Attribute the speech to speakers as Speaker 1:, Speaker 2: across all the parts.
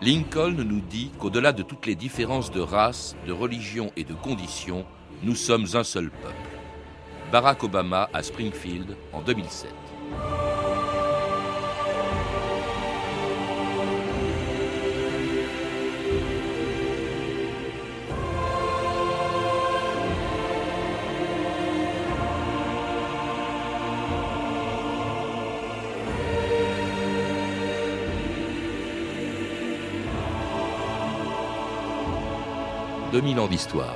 Speaker 1: Lincoln nous dit qu'au-delà de toutes les différences de race, de religion et de conditions, nous sommes un seul peuple. Barack Obama à Springfield en 2007. « 2000 ans d'histoire.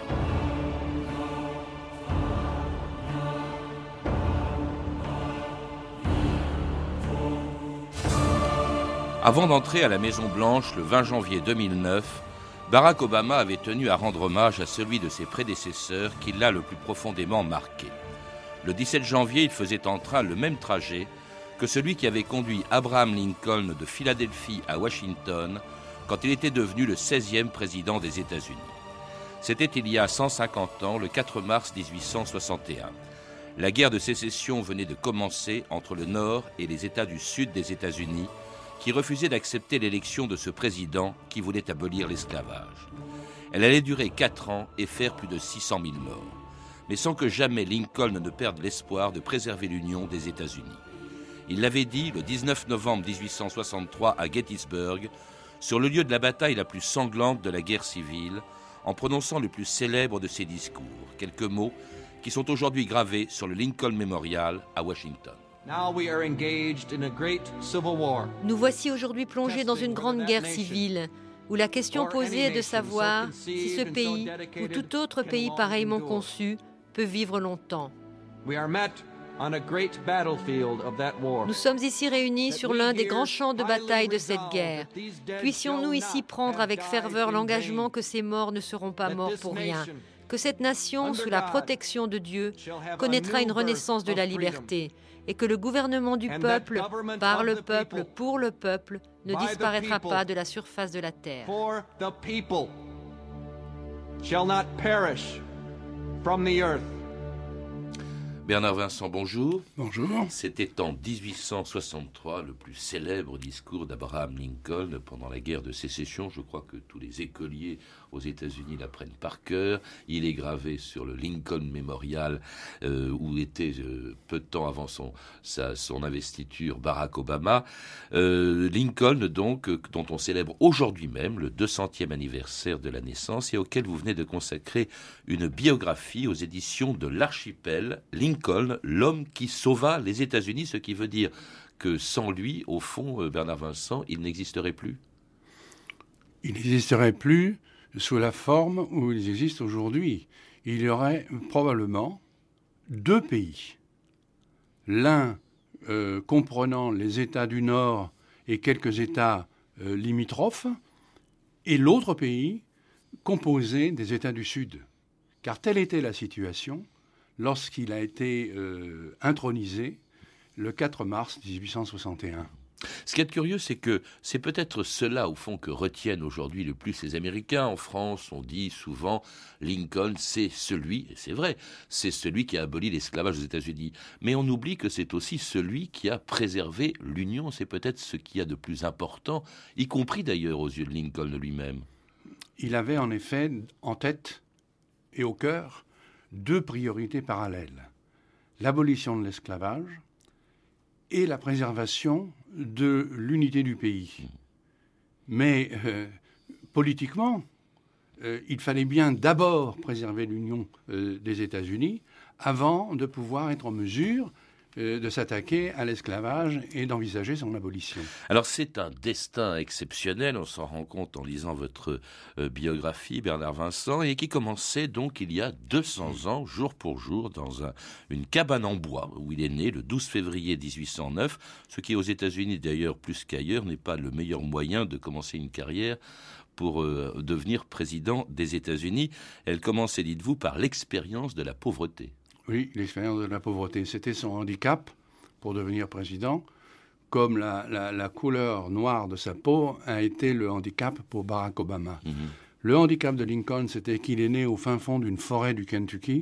Speaker 1: Avant d'entrer à la Maison-Blanche le 20 janvier 2009, Barack Obama avait tenu à rendre hommage à celui de ses prédécesseurs qui l'a le plus profondément marqué. Le 17 janvier, il faisait en train le même trajet que celui qui avait conduit Abraham Lincoln de Philadelphie à Washington quand il était devenu le 16e président des États-Unis. C'était il y a 150 ans, le 4 mars 1861. La guerre de sécession venait de commencer entre le Nord et les États du Sud des États-Unis, qui refusaient d'accepter l'élection de ce président qui voulait abolir l'esclavage. Elle allait durer 4 ans et faire plus de 600 000 morts, mais sans que jamais Lincoln ne perde l'espoir de préserver l'union des États-Unis. Il l'avait dit le 19 novembre 1863 à Gettysburg, sur le lieu de la bataille la plus sanglante de la guerre civile, en prononçant le plus célèbre de ses discours, quelques mots qui sont aujourd'hui gravés sur le Lincoln Memorial à Washington.
Speaker 2: Nous voici aujourd'hui plongés dans une grande guerre civile, où la question posée est de savoir si ce pays, ou tout autre pays pareillement conçu, peut vivre longtemps. Nous sommes ici réunis sur l'un des grands champs de bataille de cette guerre. Puissions-nous ici prendre avec ferveur l'engagement que ces morts ne seront pas morts pour rien, que cette nation, sous la protection de Dieu, connaîtra une renaissance de la liberté, et que le gouvernement du peuple, par le peuple, pour le peuple, ne disparaîtra pas de la surface de la terre.
Speaker 1: Bernard Vincent, bonjour.
Speaker 3: Bonjour.
Speaker 1: C'était en 1863 le plus célèbre discours d'Abraham Lincoln pendant la guerre de sécession. Je crois que tous les écoliers aux États-Unis l'apprennent par cœur. Il est gravé sur le Lincoln Memorial où était peu de temps avant son investiture Barack Obama. Lincoln, donc, dont on célèbre aujourd'hui même le 200e anniversaire de la naissance et auquel vous venez de consacrer une biographie aux éditions de l'Archipel. Lincoln, l'homme qui sauva les États-Unis, ce qui veut dire que sans lui, au fond, Bernard Vincent, il n'existerait plus.
Speaker 3: Il n'existerait plus sous la forme où ils existent aujourd'hui. Il y aurait probablement 2 pays. L'un comprenant les États du Nord et quelques États limitrophes, et l'autre pays composé des États du Sud. Car telle était la situation lorsqu'il a été intronisé le 4 mars 1861.
Speaker 1: Ce qui est curieux, c'est que c'est peut-être cela, au fond, que retiennent aujourd'hui le plus les Américains. En France, on dit souvent Lincoln, c'est celui, et c'est vrai, c'est celui qui a aboli l'esclavage aux États-Unis. Mais on oublie que c'est aussi celui qui a préservé l'Union. C'est peut-être ce qu'il y a de plus important, y compris d'ailleurs aux yeux de Lincoln lui-même.
Speaker 3: Il avait en effet en tête et au cœur 2 priorités parallèles. L'abolition de l'esclavage et la préservation de l'unité du pays. Mais politiquement, il fallait bien d'abord préserver l'union des États-Unis avant de pouvoir être en mesure de s'attaquer à l'esclavage et d'envisager son abolition.
Speaker 1: Alors c'est un destin exceptionnel, on s'en rend compte en lisant votre biographie, Bernard Vincent, et qui commençait donc il y a 200 ans, jour pour jour, dans une cabane en bois, où il est né le 12 février 1809, ce qui aux États-Unis d'ailleurs plus qu'ailleurs n'est pas le meilleur moyen de commencer une carrière pour devenir président des États-Unis. Elle commençait, dites-vous, par l'expérience de la pauvreté.
Speaker 3: Oui, l'expérience de la pauvreté. C'était son handicap pour devenir président, comme la couleur noire de sa peau a été le handicap pour Barack Obama. Le handicap de Lincoln, c'était qu'il est né au fin fond d'une forêt du Kentucky.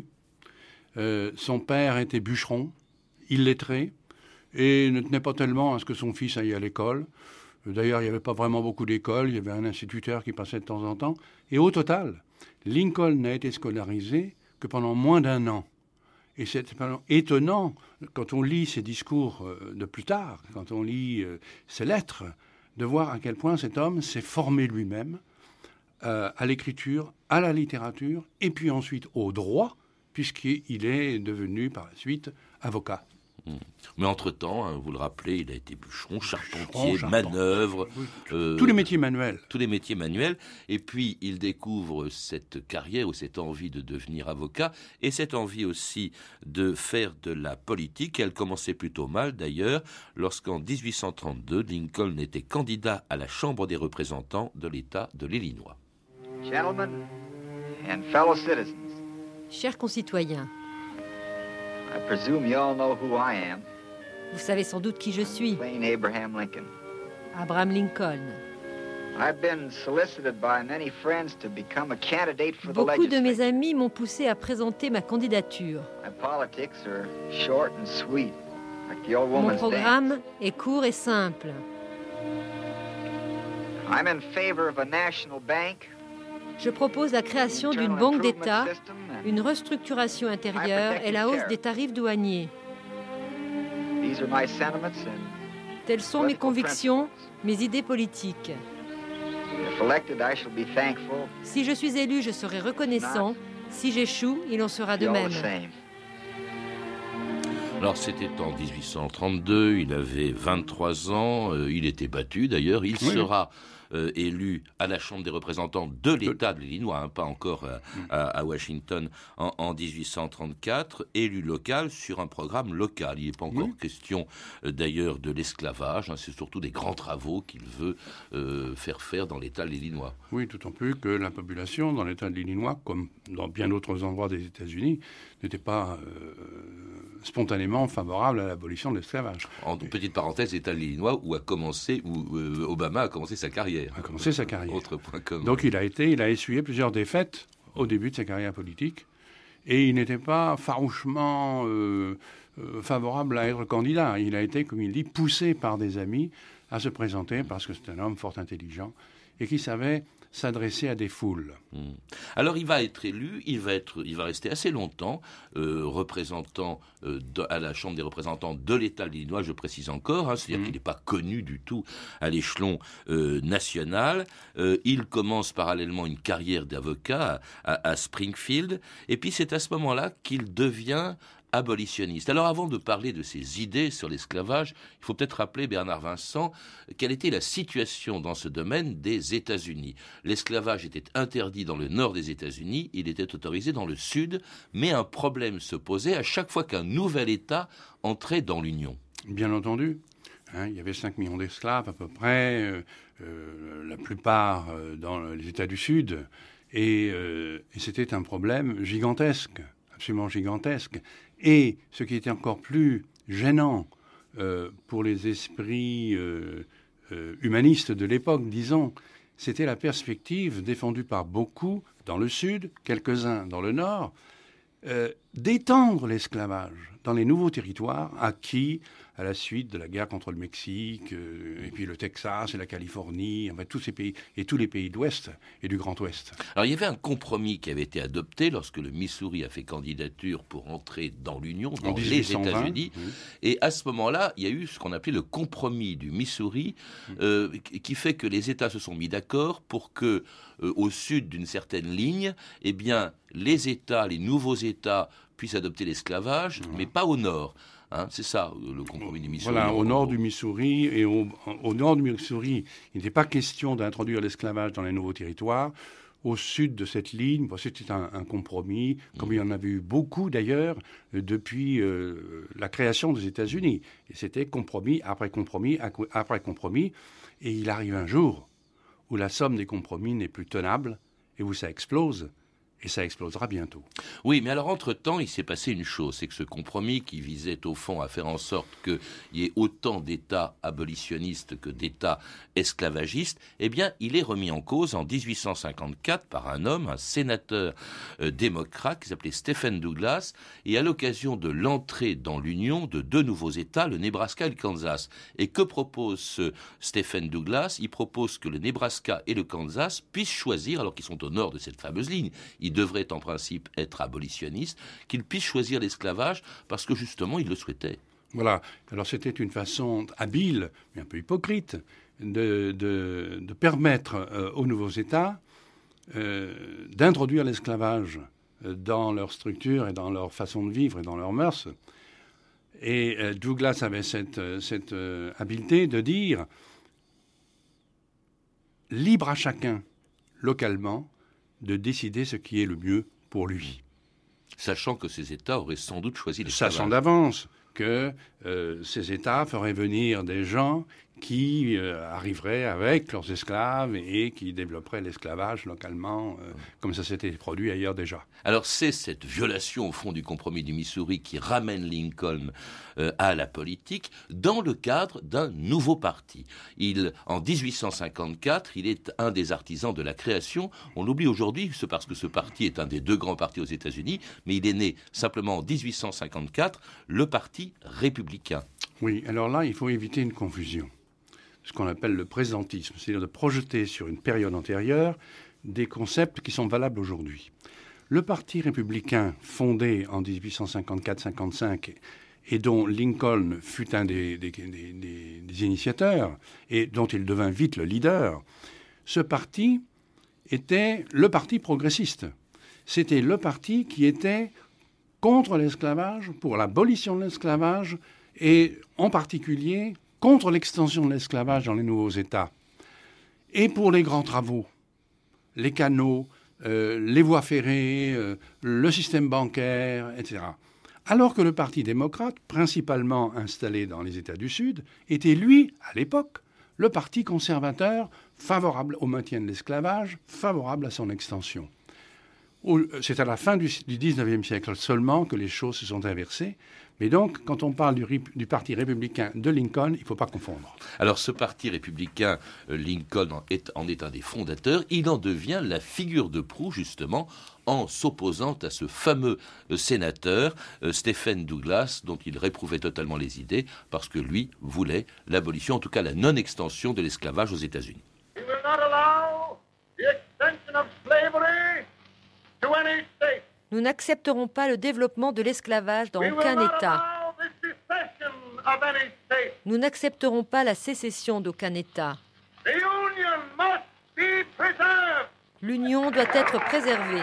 Speaker 3: Son père était bûcheron, illettré, et ne tenait pas tellement à ce que son fils aille à l'école. D'ailleurs, il n'y avait pas vraiment beaucoup d'écoles, il y avait un instituteur qui passait de temps en temps. Et au total, Lincoln n'a été scolarisé que pendant moins d'1 an. Et c'est étonnant, quand on lit ses discours de plus tard, quand on lit ses lettres, de voir à quel point cet homme s'est formé lui-même à l'écriture, à la littérature, et puis ensuite au droit, puisqu'il est devenu par la suite avocat.
Speaker 1: Mais entre-temps, vous le rappelez, il a été bûcheron, charpentier, manœuvre.
Speaker 3: Tous les métiers manuels.
Speaker 1: Tous les métiers manuels. Et puis, il découvre cette carrière ou cette envie de devenir avocat et cette envie aussi de faire de la politique. Elle commençait plutôt mal, d'ailleurs, lorsqu'en 1832, Lincoln était candidat à la Chambre des représentants de l'État de l'Illinois.
Speaker 2: Gentlemen and fellow citizens. Chers concitoyens,
Speaker 4: I presume you all know who I am.
Speaker 2: Vous savez sans doute qui je suis.
Speaker 4: Plain Abraham Lincoln.
Speaker 2: Abraham Lincoln.
Speaker 4: I've been solicited by many friends to become a candidate for the legislature.
Speaker 2: Beaucoup de mes amis m'ont poussé à présenter ma candidature.
Speaker 4: My politics are short and sweet, like the old woman's dance.
Speaker 2: Mon programme est court et simple.
Speaker 4: I'm in favor of a national bank.
Speaker 2: Je propose la création d'une banque d'État, une restructuration intérieure et la hausse des tarifs douaniers. Telles sont mes convictions, mes idées politiques. Si je suis élu, je serai reconnaissant. Si j'échoue, il en sera de même.
Speaker 1: Alors c'était en 1832, il avait 23 ans, il était battu d'ailleurs, il sera élu à la Chambre des représentants de l'État de l'Illinois, pas encore à Washington en 1834, élu local sur un programme local. Il n'est pas encore question d'ailleurs de l'esclavage, c'est surtout des grands travaux qu'il veut faire dans l'État de l'Illinois.
Speaker 3: Oui, d'autant plus que la population dans l'État de l'Illinois, comme dans bien d'autres endroits des États-Unis, n'était pas spontanément favorable à l'abolition de l'esclavage.
Speaker 1: En petite parenthèse, l'État de l'Illinois où Obama a commencé sa carrière.
Speaker 3: Autre point commun. Donc il a essuyé plusieurs défaites au début de sa carrière politique et il n'était pas farouchement favorable à être candidat. Il a été, comme il dit, poussé par des amis à se présenter parce que c'est un homme fort intelligent et qui savait s'adresser à des foules.
Speaker 1: Alors il va être élu, il va rester assez longtemps représentant à la Chambre des représentants de l'État de l'Illinois, je précise encore, c'est-à-dire qu'il n'est pas connu du tout à l'échelon national. Il commence parallèlement une carrière d'avocat à Springfield, et puis c'est à ce moment-là qu'il devient abolitionniste. Alors avant de parler de ses idées sur l'esclavage, il faut peut-être rappeler, Bernard Vincent, quelle était la situation dans ce domaine des États-Unis. L'esclavage était interdit dans le nord des États-Unis, il était autorisé dans le sud, mais un problème se posait à chaque fois qu'un nouvel État entrait dans l'Union.
Speaker 3: Bien entendu. Il y avait 5 millions d'esclaves à peu près, la plupart dans les États du Sud, et c'était un problème gigantesque, absolument gigantesque. Et ce qui était encore plus gênant pour les esprits humanistes de l'époque, disons, c'était la perspective défendue par beaucoup dans le Sud, quelques-uns dans le Nord, d'étendre l'esclavage dans les nouveaux territoires acquis à la suite de la guerre contre le Mexique, et puis le Texas et la Californie, enfin tous ces pays, et tous les pays de l'Ouest et du Grand Ouest.
Speaker 1: Alors il y avait un compromis qui avait été adopté lorsque le Missouri a fait candidature pour entrer dans l'Union, dans les États-Unis, et à ce moment-là, il y a eu ce qu'on appelait le compromis du Missouri, qui fait que les États se sont mis d'accord pour que, au sud d'une certaine ligne, eh bien, les États, les nouveaux États puissent adopter l'esclavage, mais pas au nord. C'est ça, le compromis du Missouri.
Speaker 3: Voilà, au nord du Missouri, et au nord du Missouri, il n'était pas question d'introduire l'esclavage dans les nouveaux territoires. Au sud de cette ligne, c'était un compromis, comme il y en avait eu beaucoup d'ailleurs depuis la création des États-Unis. Et c'était compromis après compromis après compromis. Et il arrive un jour où la somme des compromis n'est plus tenable et où ça explose. Et ça explosera bientôt.
Speaker 1: Oui, mais alors entre-temps, il s'est passé une chose, c'est que ce compromis qui visait au fond à faire en sorte qu'il y ait autant d'États abolitionnistes que d'États esclavagistes, eh bien, il est remis en cause en 1854 par un homme, un sénateur démocrate qui s'appelait Stephen Douglas, et à l'occasion de l'entrée dans l'Union de deux nouveaux États, le Nebraska et le Kansas. Et que propose ce Stephen Douglas ? Il propose que le Nebraska et le Kansas puissent choisir, alors qu'ils sont au nord de cette fameuse ligne, ils devraient en principe être abolitionnistes, qu'ils puissent choisir l'esclavage parce que justement ils le souhaitaient.
Speaker 3: Voilà. Alors c'était une façon habile, mais un peu hypocrite, de permettre aux nouveaux États d'introduire l'esclavage dans leur structure et dans leur façon de vivre et dans leurs mœurs. Et Douglas avait cette habileté de dire « libre à chacun, localement, de décider ce qui est le mieux pour lui. »
Speaker 1: Sachant que ces États auraient sans doute choisi l'esclavage.
Speaker 3: Sachant d'avance que ces États feraient venir des gens qui arriveraient avec leurs esclaves et qui développeraient l'esclavage localement, comme ça s'était produit ailleurs déjà.
Speaker 1: Alors c'est cette violation au fond du compromis du Missouri qui ramène Lincoln à la politique dans le cadre d'un nouveau parti. En 1854, il est un des artisans de la création. On l'oublie aujourd'hui parce que ce parti est un des deux grands partis aux États-Unis, mais il est né simplement en 1854, le Parti républicain.
Speaker 3: Oui, alors là, il faut éviter une confusion. Ce qu'on appelle le présentisme, c'est-à-dire de projeter sur une période antérieure des concepts qui sont valables aujourd'hui. Le Parti républicain, fondé en 1854-55 et dont Lincoln fut un des initiateurs et dont il devint vite le leader, ce parti était le parti progressiste. C'était le parti qui était contre l'esclavage, pour l'abolition de l'esclavage et en particulier contre l'extension de l'esclavage dans les nouveaux États, et pour les grands travaux, les canaux, les voies ferrées, le système bancaire, etc. Alors que le Parti démocrate, principalement installé dans les États du Sud, était, lui, à l'époque, le parti conservateur favorable au maintien de l'esclavage, favorable à son extension. C'est à la fin du 19e siècle seulement que les choses se sont inversées. Mais donc, quand on parle du Parti républicain de Lincoln, il ne faut pas confondre.
Speaker 1: Alors, ce Parti républicain, Lincoln en est un des fondateurs. Il en devient la figure de proue, justement, en s'opposant à ce fameux sénateur, Stephen Douglas, dont il réprouvait totalement les idées, parce que lui voulait l'abolition, en tout cas la non-extension de l'esclavage aux États-Unis.
Speaker 5: We will not allow the extension of slavery to any state.
Speaker 2: Nous n'accepterons pas le développement de l'esclavage dans aucun État. Nous n'accepterons pas la sécession d'aucun État. L'Union doit être préservée.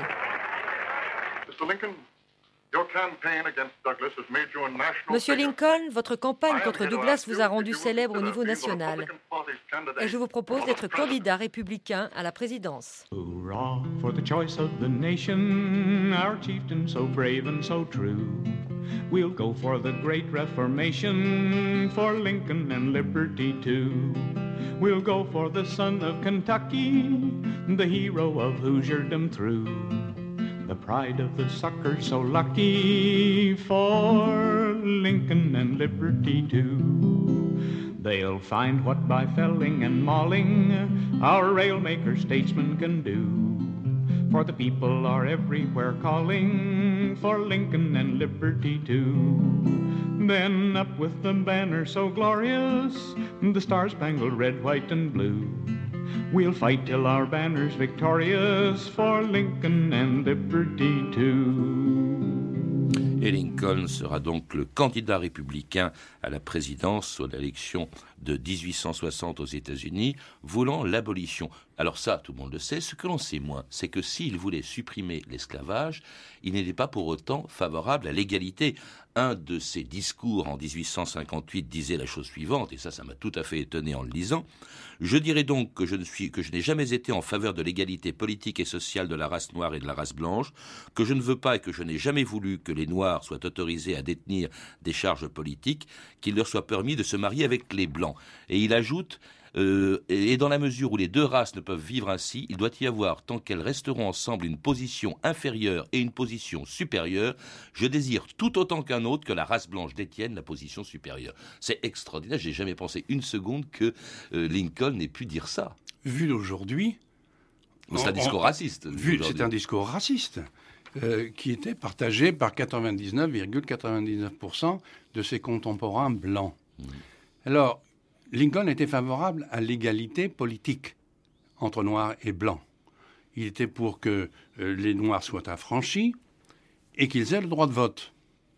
Speaker 2: Monsieur Lincoln, votre campagne contre Douglas vous a rendu célèbre au niveau national. Et je vous propose d'être candidat républicain à la présidence.
Speaker 6: Hurrah for the choice of the nation, our chieftain so brave and so true. We'll go for the great Reformation, for Lincoln and liberty too. We'll go for the son of Kentucky, the hero of Hoosierdom through. The pride of the sucker so lucky, for Lincoln and liberty too. They'll find what by felling and mauling our railmaker statesmen can do. For the people are everywhere calling for Lincoln and liberty too. Then up with the banner so glorious, the star-spangled red, white and blue. We'll fight till our banner's victorious for Lincoln and liberty too.
Speaker 1: Et Lincoln sera donc le candidat républicain à la présidence à l'élection de 1860 aux États-Unis, voulant l'abolition. Alors ça, tout le monde le sait. Ce que l'on sait moins, c'est que s'il voulait supprimer l'esclavage, il n'était pas pour autant favorable à l'égalité. Un de ses discours en 1858 disait la chose suivante, et ça m'a tout à fait étonné en le lisant. Je dirais donc que je n'ai jamais été en faveur de l'égalité politique et sociale de la race noire et de la race blanche, que je ne veux pas et que je n'ai jamais voulu que les Noirs soient autorisés à détenir des charges politiques, qu'il leur soit permis de se marier avec les Blancs. Et il ajoute et dans la mesure où les deux races ne peuvent vivre ainsi, il doit y avoir, tant qu'elles resteront ensemble, une position inférieure et une position supérieure. Je désire tout autant qu'un autre que la race blanche détienne la position supérieure. C'est extraordinaire, j'ai jamais pensé une seconde que Lincoln n'ait pu dire ça.
Speaker 3: Vu d'aujourd'hui...
Speaker 1: C'est un discours raciste.
Speaker 3: C'est un discours raciste qui était partagé par 99,99% de ses contemporains blancs. Alors, Lincoln était favorable à l'égalité politique entre noirs et blancs. Il était pour que les noirs soient affranchis et qu'ils aient le droit de vote.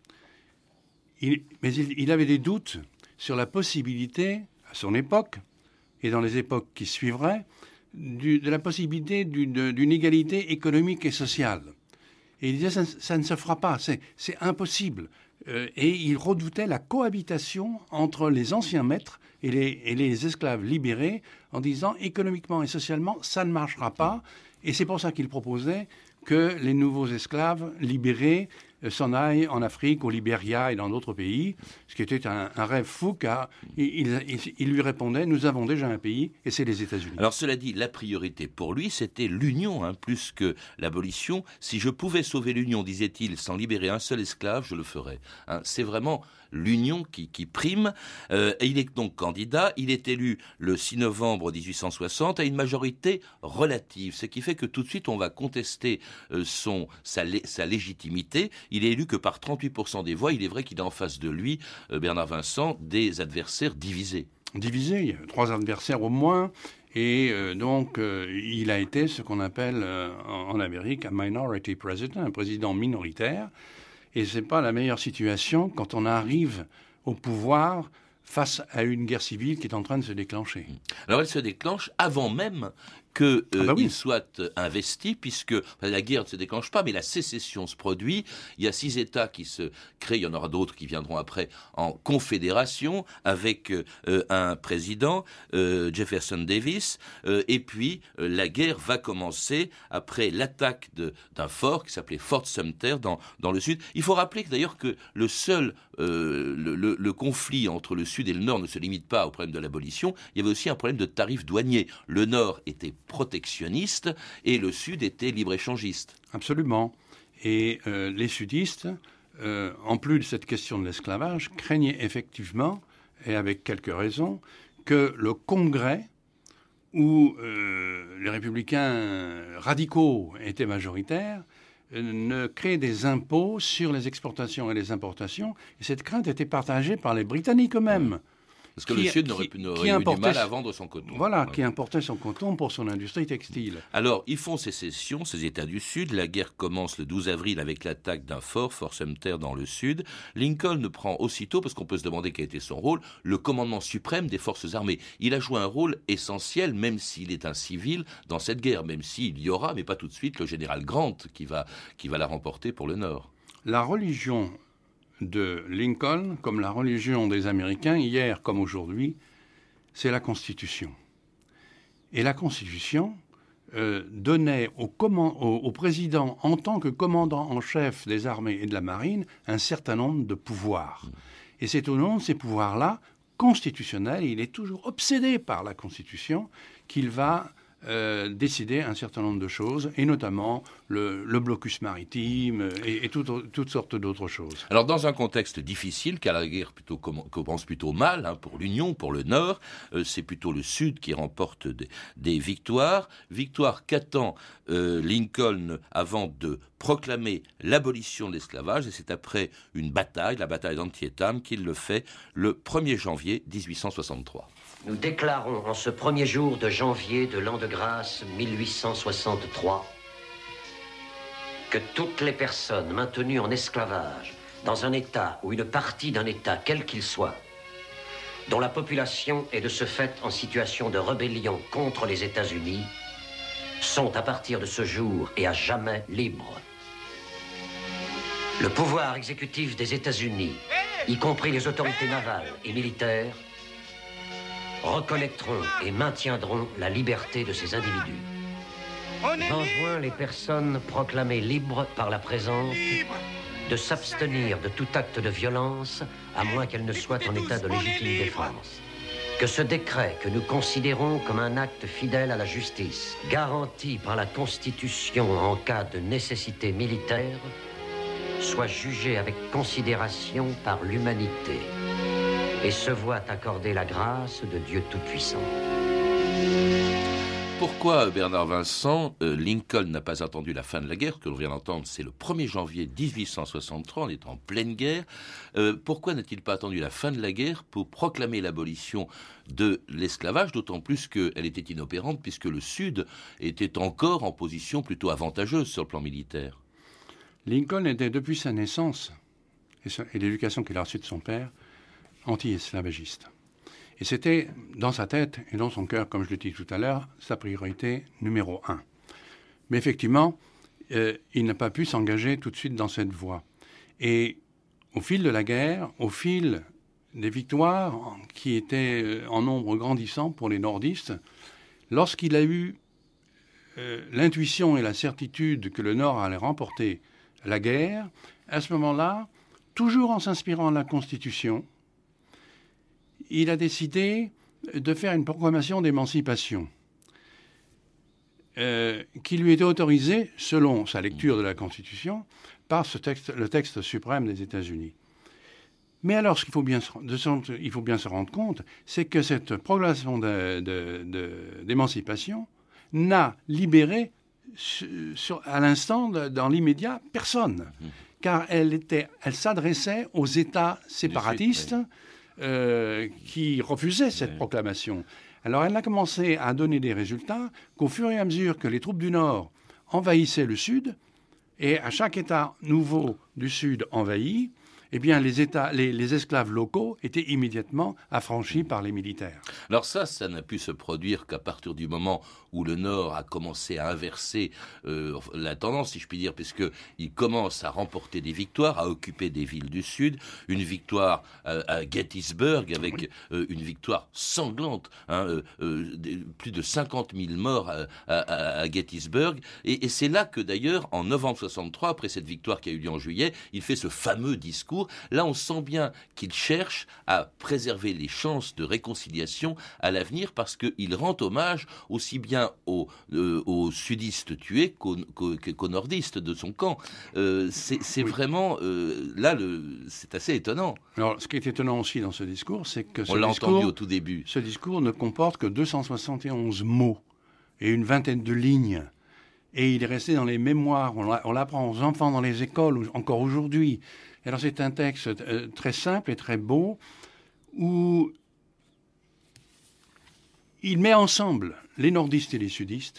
Speaker 3: Mais il avait des doutes sur la possibilité, à son époque, et dans les époques qui suivraient, de la possibilité d'une égalité économique et sociale. Et il disait, ça ne se fera pas, c'est impossible. Et il redoutait la cohabitation entre les anciens maîtres et les esclaves libérés, en disant, économiquement et socialement, ça ne marchera pas. Et c'est pour ça qu'il proposait que les nouveaux esclaves libérés s'en aillent en Afrique, au Libéria et dans d'autres pays, ce qui était un rêve fou, car il lui répondait, nous avons déjà un pays, et c'est les États-Unis.
Speaker 1: Alors cela dit, la priorité pour lui, c'était l'union, plus que l'abolition. Si je pouvais sauver l'union, disait-il, sans libérer un seul esclave, je le ferais. C'est vraiment l'union qui prime. Et il est donc candidat. Il est élu le 6 novembre 1860 à une majorité relative, ce qui fait que tout de suite on va contester sa légitimité. Il est élu que par 38% des voix. Il est vrai qu'il a en face de lui, Bernard Vincent, des adversaires divisés.
Speaker 3: Divisés, il y a 3 adversaires au moins. Et donc, il a été ce qu'on appelle en Amérique un minority president, un président minoritaire. Et ce n'est pas la meilleure situation quand on arrive au pouvoir face à une guerre civile qui est en train de se déclencher.
Speaker 1: Alors elle se déclenche avant même qu'il soit investi, puisque la guerre ne se déclenche pas, mais la sécession se produit. Il y a 6 États qui se créent, il y en aura d'autres qui viendront après, en confédération, avec un président, Jefferson Davis, et puis la guerre va commencer après l'attaque d'un fort qui s'appelait Fort Sumter dans le sud. Il faut rappeler d'ailleurs que le conflit entre le sud et le nord ne se limite pas au problème de l'abolition, il y avait aussi un problème de tarifs douaniers. Le nord était protectionniste et le sud était libre-échangiste.
Speaker 3: Absolument. Et les sudistes, en plus de cette question de l'esclavage, craignaient effectivement, et avec quelques raisons, que le Congrès, où les républicains radicaux étaient majoritaires, ne crée des impôts sur les exportations et les importations. Et cette crainte était partagée par les Britanniques eux-mêmes.
Speaker 1: Parce que le Sud n'aurait eu du mal à vendre son coton.
Speaker 3: Voilà, qui importait son coton pour son industrie textile.
Speaker 1: Alors, ils font sécession, ces États du Sud. La guerre commence le 12 avril avec l'attaque d'un Fort Sumter dans le Sud. Lincoln prend aussitôt, parce qu'on peut se demander quel était son rôle, le commandement suprême des forces armées. Il a joué un rôle essentiel, même s'il est un civil, dans cette guerre, même s'il y aura, mais pas tout de suite, le général Grant qui va la remporter pour le Nord.
Speaker 3: La religion de Lincoln, comme la religion des Américains, hier comme aujourd'hui, c'est la Constitution. Et la Constitution donnait au président, en tant que commandant en chef des armées et de la marine, un certain nombre de pouvoirs. Et c'est au nom de ces pouvoirs-là, constitutionnels, et il est toujours obsédé par la Constitution, qu'il va décider un certain nombre de choses, et notamment le blocus maritime et toutes sortes d'autres choses.
Speaker 1: Alors dans un contexte difficile, car la guerre commence plutôt mal pour l'Union, pour le Nord, c'est plutôt le Sud qui remporte des victoires. Victoire qu'attend Lincoln avant de proclamer l'abolition de l'esclavage, et c'est après une bataille, la bataille d'Antietam, qu'il le fait le 1er janvier 1863.
Speaker 7: Nous déclarons en ce premier jour de janvier de l'an de grâce 1863 que toutes les personnes maintenues en esclavage dans un État ou une partie d'un État, quel qu'il soit, dont la population est de ce fait en situation de rébellion contre les États-Unis, sont à partir de ce jour et à jamais libres. Le pouvoir exécutif des États-Unis, y compris les autorités navales et militaires, reconnaîtront et maintiendront la liberté de ces individus. J'enjoins les personnes proclamées libres par la présente de s'abstenir de tout acte de violence, à moins qu'elles ne soient en état de légitime défense. que ce décret que nous considérons comme un acte fidèle à la justice, garanti par la Constitution en cas de nécessité militaire, soit jugé avec considération par l'humanité et se voit accorder la grâce de Dieu Tout-Puissant.
Speaker 1: Pourquoi, Bernard Vincent, Lincoln n'a pas attendu la fin de la guerre, que l'on vient d'entendre, c'est le 1er janvier 1863, on est en pleine guerre. Pourquoi n'a-t-il pas attendu la fin de la guerre pour proclamer l'abolition de l'esclavage, d'autant plus qu'elle était inopérante, puisque le Sud était encore en position plutôt avantageuse sur le plan militaire?
Speaker 3: Lincoln était depuis sa naissance, et l'éducation qu'il a reçue de son père, anti-esclavagiste. Et c'était dans sa tête et dans son cœur, comme je l'ai dit tout à l'heure, sa priorité numéro 1. Mais effectivement, il n'a pas pu s'engager tout de suite dans cette voie. Et au fil de la guerre, au fil des victoires qui étaient en nombre grandissant pour les nordistes, lorsqu'il a eu l'intuition et la certitude que le Nord allait remporter la guerre, à ce moment-là, toujours en s'inspirant de la Constitution, il a décidé de faire une proclamation d'émancipation qui lui était autorisée, selon sa lecture de la Constitution, par le texte suprême des États-Unis. Mais alors, ce qu'il faut bien se rendre compte, c'est que cette proclamation d'émancipation n'a libéré à l'instant, dans l'immédiat, personne. Car elle s'adressait aux États séparatistes qui refusaient cette proclamation. Alors elle n'a commencé à donner des résultats qu'au fur et à mesure que les troupes du Nord envahissaient le Sud, et à chaque État nouveau du Sud envahi, eh bien les esclaves locaux étaient immédiatement affranchis par les militaires.
Speaker 1: Alors ça n'a pu se produire qu'à partir du moment où le Nord a commencé à inverser la tendance, si je puis dire, puisqu'il commence à remporter des victoires, à occuper des villes du Sud, une victoire à Gettysburg, avec une victoire sanglante, plus de 50 000 morts à Gettysburg, et c'est là que d'ailleurs, en novembre 63, après cette victoire qui a eu lieu en juillet, il fait ce fameux discours. Là, on sent bien qu'il cherche à préserver les chances de réconciliation à l'avenir, parce qu'il rend hommage aussi bien aux sudistes tués qu'aux nordistes de son camp. C'est vraiment... là, c'est assez étonnant.
Speaker 3: Alors, ce qui est étonnant aussi dans ce discours, c'est que
Speaker 1: on l'a entendu au tout début.
Speaker 3: Ce discours ne comporte que 271 mots et une vingtaine de lignes. Et il est resté dans les mémoires. On l'apprend aux enfants dans les écoles, encore aujourd'hui. Alors c'est un texte très simple et très beau, où il met ensemble les nordistes et les sudistes,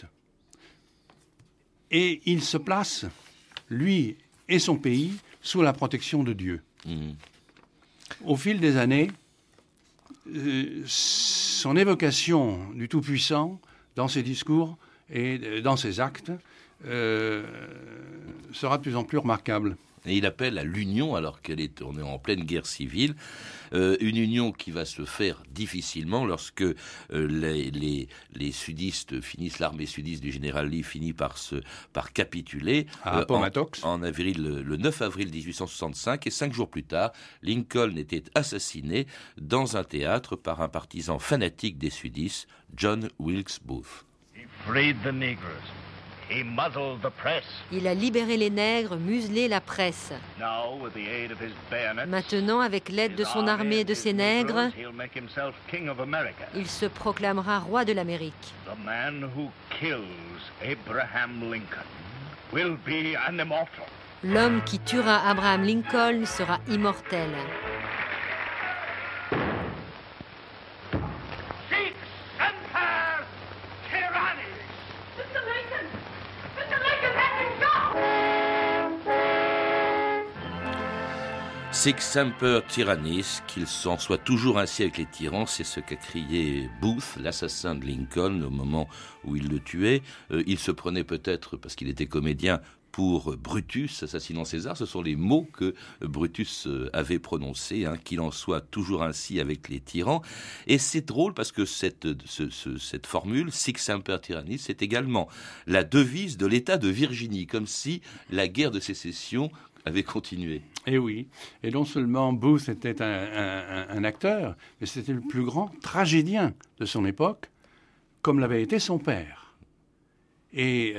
Speaker 3: et il se place, lui et son pays, sous la protection de Dieu. Au fil des années, son évocation du Tout-Puissant dans ses discours et dans ses actes sera de plus en plus remarquable.
Speaker 1: Et il appelle à l'union, alors qu'on est en pleine guerre civile, une union qui va se faire difficilement lorsque les sudistes finissent, l'armée sudiste du général Lee finit par capituler en avril, le 9 avril 1865, et 5 jours plus tard, Lincoln était assassiné dans un théâtre par un partisan fanatique des sudistes, John Wilkes Booth.
Speaker 5: He freed the Negroes. He muzzled the press.
Speaker 2: Il a libéré les nègres, muselé la presse.
Speaker 5: Now, with the aid of his bayonets,
Speaker 2: maintenant, avec l'aide de son armée et de ses nègres,
Speaker 5: he'll make himself king of America.
Speaker 2: il se proclamera roi de l'Amérique.
Speaker 5: The man who kills Abraham Lincoln will be an immortal.
Speaker 2: L'homme qui tuera Abraham Lincoln sera immortel.
Speaker 1: Sic semper tyrannis, qu'il s'en soit toujours ainsi avec les tyrans, c'est ce qu'a crié Booth, l'assassin de Lincoln, au moment où il le tuait. Il se prenait peut-être, parce qu'il était comédien, pour Brutus, assassinant César. Ce sont les mots que Brutus avait prononcés, qu'il en soit toujours ainsi avec les tyrans. Et c'est drôle parce que cette formule, Sic semper tyrannis, c'est également la devise de l'État de Virginie, comme si la guerre de sécession avait continué.
Speaker 3: Et oui. Et non seulement Booth était un acteur, mais c'était le plus grand tragédien de son époque, comme l'avait été son père. Mais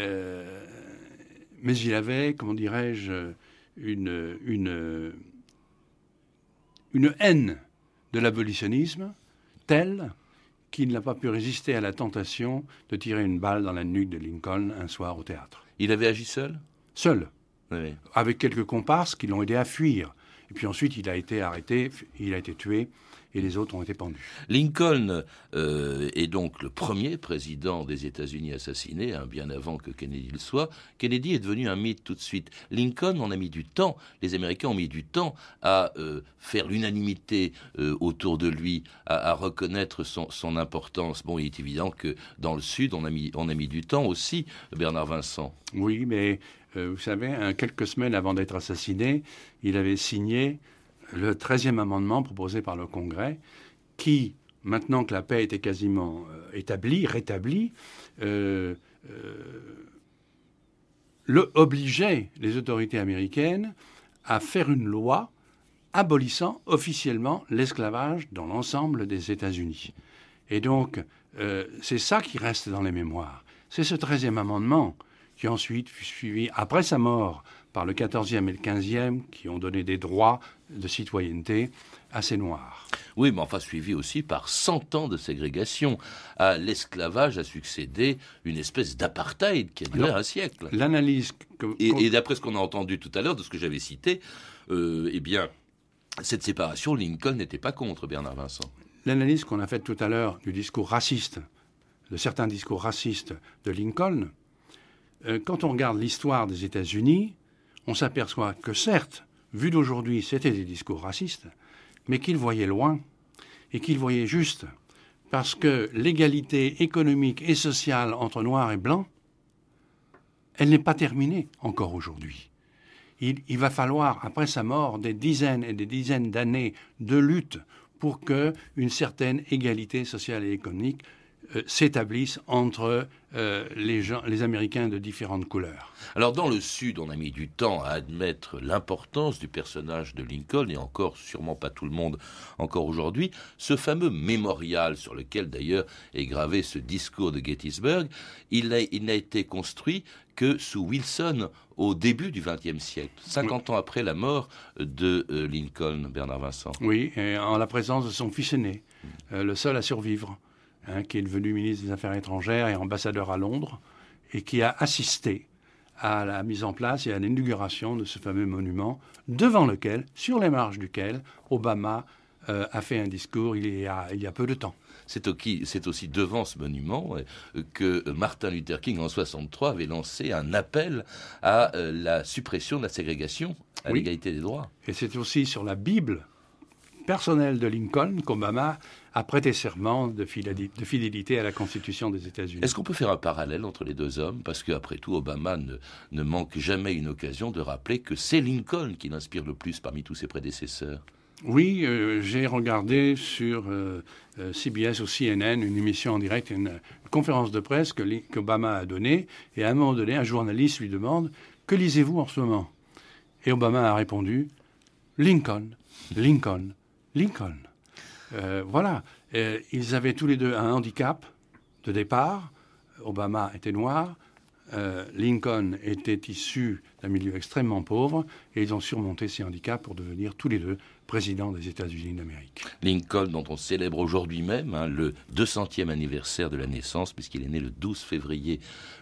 Speaker 3: il avait, comment dirais-je, une haine de l'abolitionnisme telle qu'il n'a pas pu résister à la tentation de tirer une balle dans la nuque de Lincoln un soir au théâtre.
Speaker 1: Il avait agi seul ?
Speaker 3: Seul,
Speaker 1: oui.
Speaker 3: Avec quelques comparses qui l'ont aidé à fuir. Et puis ensuite, il a été arrêté, il a été tué, et les autres ont été pendus.
Speaker 1: Lincoln est donc le premier président des États-Unis assassiné, bien avant que Kennedy le soit. Kennedy est devenu un mythe tout de suite. Lincoln, on a mis du temps, les Américains ont mis du temps à faire l'unanimité autour de lui, à reconnaître son importance. Bon, il est évident que dans le Sud, on a mis du temps aussi, Bernard Vincent.
Speaker 3: Oui, mais vous savez, quelques semaines avant d'être assassiné, il avait signé le 13e amendement proposé par le Congrès, qui, maintenant que la paix était quasiment rétablie, obligeait les autorités américaines à faire une loi abolissant officiellement l'esclavage dans l'ensemble des États-Unis. Et donc, c'est ça qui reste dans les mémoires. C'est ce 13e amendement qui ensuite fut suivi, après sa mort, par le 14e et le 15e, qui ont donné des droits de citoyenneté à ces Noirs.
Speaker 1: Oui, mais enfin suivi aussi par 100 ans de ségrégation. À l'esclavage a succédé une espèce d'apartheid qui a duré un siècle.
Speaker 3: L'analyse...
Speaker 1: Et d'après ce qu'on a entendu tout à l'heure, de ce que j'avais cité, eh bien, cette séparation, Lincoln n'était pas contre, Bernard Vincent.
Speaker 3: L'analyse qu'on a faite tout à l'heure du discours raciste, de certains discours racistes de Lincoln, quand on regarde l'histoire des États-Unis, on s'aperçoit que certes, vu d'aujourd'hui, c'était des discours racistes, mais qu'il voyait loin et qu'il voyait juste, parce que l'égalité économique et sociale entre noirs et blancs, elle n'est pas terminée encore aujourd'hui. Il va falloir, après sa mort, des dizaines et des dizaines d'années de lutte pour qu'une certaine égalité sociale et économique s'établissent entre les Américains de différentes couleurs.
Speaker 1: Alors dans le Sud, on a mis du temps à admettre l'importance du personnage de Lincoln, et encore, sûrement pas tout le monde encore aujourd'hui. Ce fameux mémorial sur lequel d'ailleurs est gravé ce discours de Gettysburg, il n'a été construit que sous Wilson au début du XXe siècle, 50 ans après la mort de Lincoln, Bernard Vincent.
Speaker 3: Oui, et en la présence de son fils aîné, le seul à survivre, qui est devenu ministre des Affaires étrangères et ambassadeur à Londres, et qui a assisté à la mise en place et à l'inauguration de ce fameux monument, devant lequel, sur les marges duquel, Obama a fait un discours il y a peu de temps.
Speaker 1: C'est aussi devant ce monument que Martin Luther King, en 1963, avait lancé un appel à la suppression de la ségrégation, à l'égalité des droits.
Speaker 3: Et c'est aussi sur la Bible personnelle de Lincoln qu'Obama a prêté serment de fidélité à la Constitution des États-Unis.
Speaker 1: Est-ce qu'on peut faire un parallèle entre les deux hommes ? Parce qu'après tout, Obama ne manque jamais une occasion de rappeler que c'est Lincoln qui l'inspire le plus parmi tous ses prédécesseurs.
Speaker 3: Oui, j'ai regardé sur CBS ou CNN une émission en direct, une conférence de presse qu'Obama a donnée, et à un moment donné, un journaliste lui demande « Que lisez-vous en ce moment ?» Et Obama a répondu « Lincoln, Lincoln, Lincoln ». Voilà, ils avaient tous les deux un handicap de départ. Obama était noir, Lincoln était issu d'un milieu extrêmement pauvre, et ils ont surmonté ces handicaps pour devenir tous les deux président des États-Unis d'Amérique.
Speaker 1: Lincoln, dont on célèbre aujourd'hui même le 200e anniversaire de la naissance, puisqu'il est né le 12 février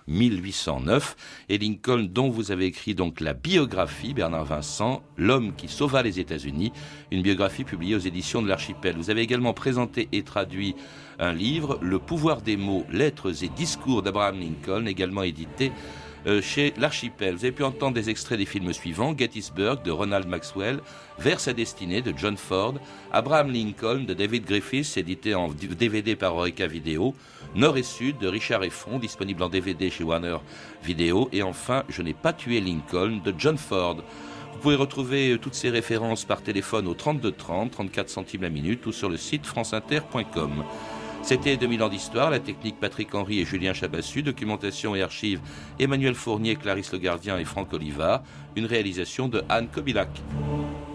Speaker 1: 1809. Et Lincoln, dont vous avez écrit donc la biographie, Bernard Vincent, L'homme qui sauva les États-Unis, une biographie publiée aux éditions de l'Archipel. Vous avez également présenté et traduit un livre, Le pouvoir des mots, lettres et discours d'Abraham Lincoln, également édité chez l'Archipel. Vous avez pu entendre des extraits des films suivants: Gettysburg de Ronald Maxwell, Vers sa destinée de John Ford, Abraham Lincoln de David Griffiths, édité en DVD par Eureka Video, Nord et Sud de Richard Effron, disponible en DVD chez Warner Video, et enfin Je n'ai pas tué Lincoln de John Ford. Vous pouvez retrouver toutes ces références par téléphone au 32 30, 34 centimes la minute, ou sur le site franceinter.com. C'était 2000 ans d'histoire, la technique Patrick Henry et Julien Chabassu, documentation et archives Emmanuel Fournier, Clarisse Le Gardien et Franck Olivard, une réalisation de Anne Kobilac.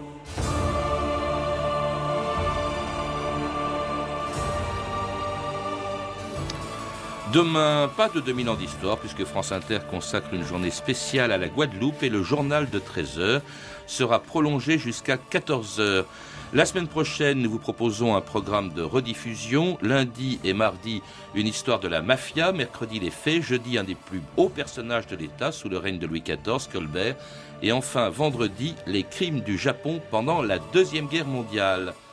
Speaker 1: Demain, pas de 2000 ans d'histoire, puisque France Inter consacre une journée spéciale à la Guadeloupe et le journal de 13h sera prolongé jusqu'à 14h. La semaine prochaine, nous vous proposons un programme de rediffusion. Lundi et mardi, une histoire de la mafia. Mercredi, les faits. Jeudi, un des plus hauts personnages de l'État sous le règne de Louis XIV, Colbert. Et enfin, vendredi, les crimes du Japon pendant la Deuxième Guerre mondiale.